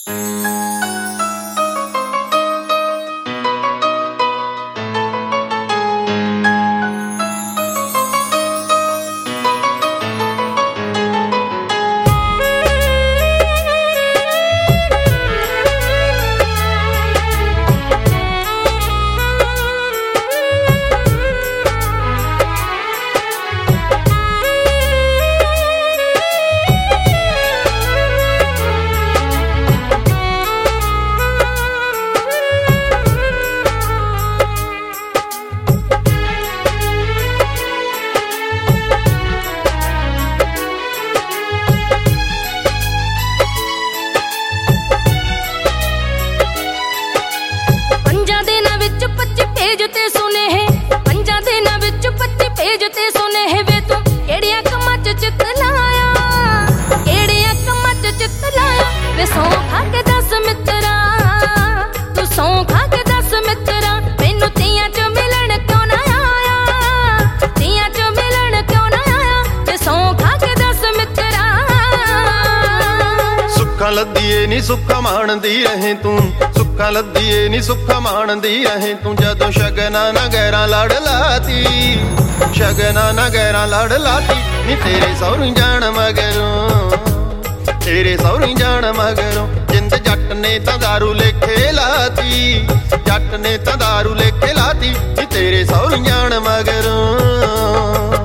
ਸੁੱਖਾਂ ਲੱਦੀਏ ਨੀ ਸੁੱਖਾਂ ਮਾਣਦੀ ਰਹੇ ਤੂੰ, ਸੁੱਖਾਂ ਲੱਦੀਏ ਨੀ ਸੁੱਖਾਂ ਮਾਣਦੀ ਰਹੇ ਤੂੰ। ਜਦੋਂ ਸ਼ਗਨਾਂ ਨਾ ਗੈਰਾਂ ਲੜ ਲਾਤੀ, ਸ਼ਗਨਾਂ ਨਾ ਗੈਰਾਂ ਲੜ ਲਾਤੀ ਨੀ ਤੇਰੇ ਸਹੁਰੀ ਜਾਣ ਮਗਰੋਂ, ਤੇਰੇ ਸਹੁਰੀ ਜਾਣ ਮਗਰੋਂ। ਜਿੰਦ ਜੱਟ ਨੇ ਤਾਂ ਦਾਰੂ ਲੇਖੇ ਲਾਤੀ, ਜੱਟ ਨੇ ਤਾਂ ਦਾਰੂ ਲੇਖੇ ਲਾਤੀ ਨੀ ਤੇਰੇ ਸਹੁਰੀ ਜਾਣ ਮਗਰੋਂ।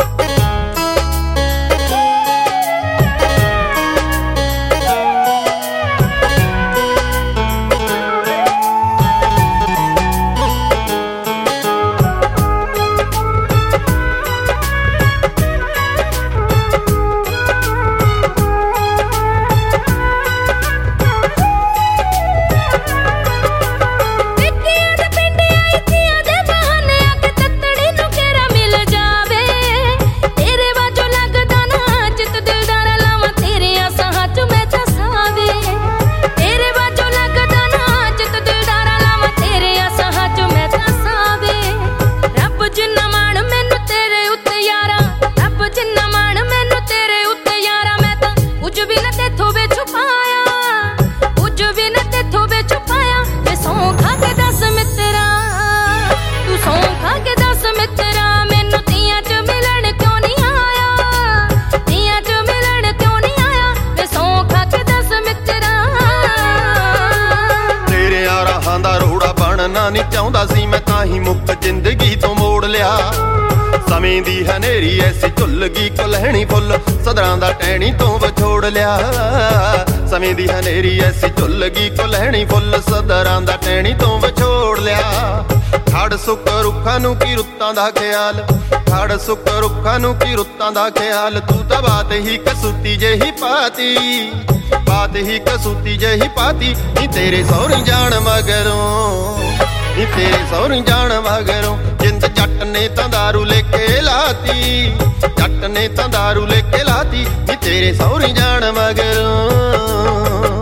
ਨੀ ਚਾਹੁੰਦਾ ਸੀ ਮੈਂ ਤਾਂ ਹੀ ਮੁੱਕ ਜ਼ਿੰਦਗੀ ਤੋਂ ਮੋੜ ਲਿਆ। ਸਮੇਂ ਦੀ ਹਨੇਰੀ ਐਸੀ ਝੁੱਲ ਗਈ ਕੁਲਹਿਣੀ ਫੁੱਲ ਸਦਰਾਂ ਦਾ ਟਹਿਣੀ ਤੋਂ ਵਿਛੋੜ ਲਿਆ। ਸਮੇਂ ਦੀ ਹਨੇਰੀ ਐਸੀ ਝੁੱਲ ਗਈ ਕੁਲਹਿਣੀ ਫੁੱਲ ਸਦਰਾਂ ਦਾ ਟਹਿਣੀ ਤੋਂ ਵਿਛੋੜ ਲਿਆ। ਖੜ ਸੁੱਕ ਰੁੱਖਾਂ ਨੂੰ ਕੀ ਰੁੱਤਾਂ ਦਾ ਖਿਆਲ, ਖੜ ਸੁੱਕ ਰੁੱਖਾਂ ਨੂੰ ਕੀ ਰੁੱਤਾਂ ਦਾ ਖਿਆਲ। ਤੂੰ ਤਾਂ ਬਾਤ ਹੀ ਕਸੂਤੀ ਜਿਹੀ ਪਾਤੀ, ਬਾਤ ਹੀ ਕਸੂਤੀ ਜਿਹੀ ਪਾਤੀ ਨੀ ਤੇਰੇ ਸਹੁਰੀ ਜਾਣ ਮਗਰੋਂ, ਨੀ ਤੇਰੇ ਸਹੁਰੀ ਜਾਣ ਮਗਰੋਂ। ਜਿੰਦ ਜੱਟ ਨੇ ਤਾਂ ਦਾਰੂ ਲੇਖੇ ਲਾਤੀ, ਜੱਟ ਨੇ ਤਾਂ ਦਾਰੂ ਲੇਖੇ ਲਾਤੀ ਨੀ ਤੇਰੇ ਸਹੁਰੀ ਜਾਣ ਮਗਰੋਂ।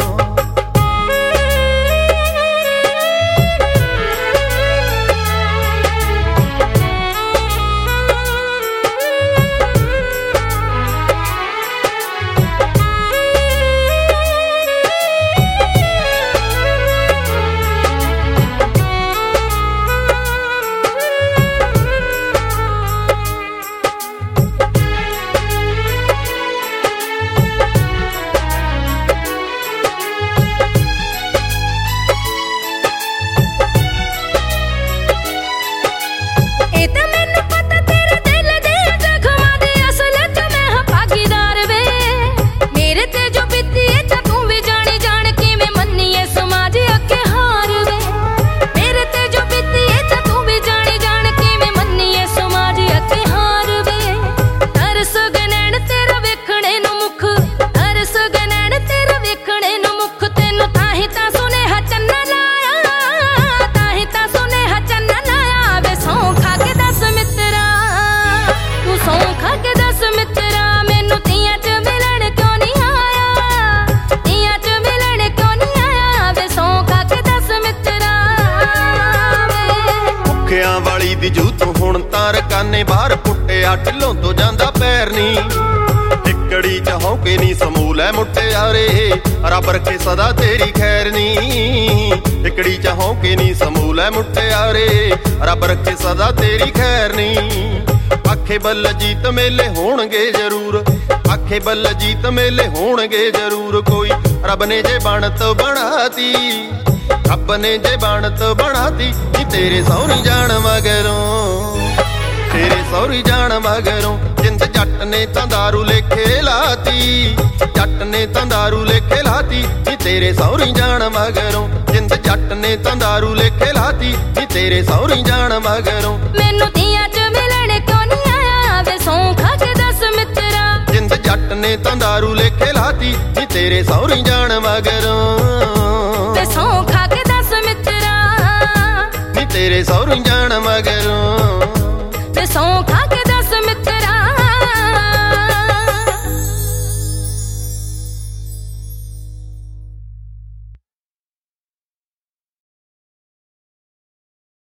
ਵਾਲੀ ਦੀ ਜੂ ਤੂੰ ਹੁਣ ਤਾਂ ਰਕਾਨੇ ਬਾਹਰ ਪੁੱਟਿਆ ਢਿੱਲੋਂ ਤੋਂ ਜਾਂਦਾ ਪੈਰ ਨੀ। ਟਿੱਕੜੀ ਚ ਹੌਕੇ ਨੀ ਸਮੂਲ ਐ ਮੁਟਿਆਰੇ ਰੱਬ ਰੱਖੇ ਸਦਾ ਤੇਰੀ ਖੈਰ ਨੀ ਇਕੜੀ ਚਾਹੋਂ ਕੇ ਨੀ ਸਮੂਲੇ ਮੁਟਿਆਰੇ ਰੱਬ ਰੱਖੇ ਸਦਾ ਤੇਰੀ ਖੈਰ ਨੀ ਆਖੇ ਬਲਜੀਤ ਮੇਲੇ ਹੋਣਗੇ ਜ਼ਰੂਰ ਆਖੇ ਬਲਜੀਤ ਮੇਲੇ ਹੋਣਗੇ ਜ਼ਰੂਰ ਕੋਈ ਰੱਬ ਨੇ ਜੇ ਬਣਤ ਬਣਾਤੀ ਰੱਬ ਨੇ ਜੇ ਬਣਤ ਬਣਾਤੀ ਨੀ ਤੇਰੇ ਸਹੁਰੀ ਜਾਣ ਮਗਰੋਂ ਤੇਰੇ ਸਹੁਰੀ ਜਾਣ ਮਗਰੋਂ ਜਿੰਦ ਜੱਟ ਨੇ ਤਾਂ ਦਾਰੂ ਲੇਖੇ ਲਾਤੀ ਜੱਟ ਨੇ ਤਾਂ ਦਾਰੂ ਲੇਖੇ ਲਾਤੀ ਨੀ ਤੇਰੇ ਸਹੁਰੀ ਜਾਣ ਮਗਰੋਂ ਜਿੰਦ ਜੱਟ ਨੇ ਤਾਂ ਦਾਰੂ ਲੇਖੇ ਲਾਤੀ ਨੀ ਤੇਰੇ ਸਹੁਰੀ ਜਾਣ ਮਗਰੋਂ ਮੈਨੂੰ ਧੀਆਂ ਚ ਮਿਲਣ ਕਿਉਂ ਨਹੀਂ ਆਇਆ ਵੇ ਸੌਂ ਖਾ ਕੇ ਦੱਸ ਮਿੱਤਰਾ ਜਿੰਦ ਜੱਟ ਨੇ ਤਾਂ ਦਾਰੂ ਲੇਖੇ ਲਾਤੀ ਨੀ ਤੇਰੇ ਸਹੁਰੀ ਜਾਣ ਮਗਰੋਂ ਵੇ ਸੌਂ ਖਾ ਕੇ ਦੱਸ ਮਿੱਤਰਾ ਨੀ ਤੇਰੇ ਸਹੁਰੀ ਜਾਣ ਮਗਰੋਂ ਵੇ ਸੌਂ ਖਾ ਕੇ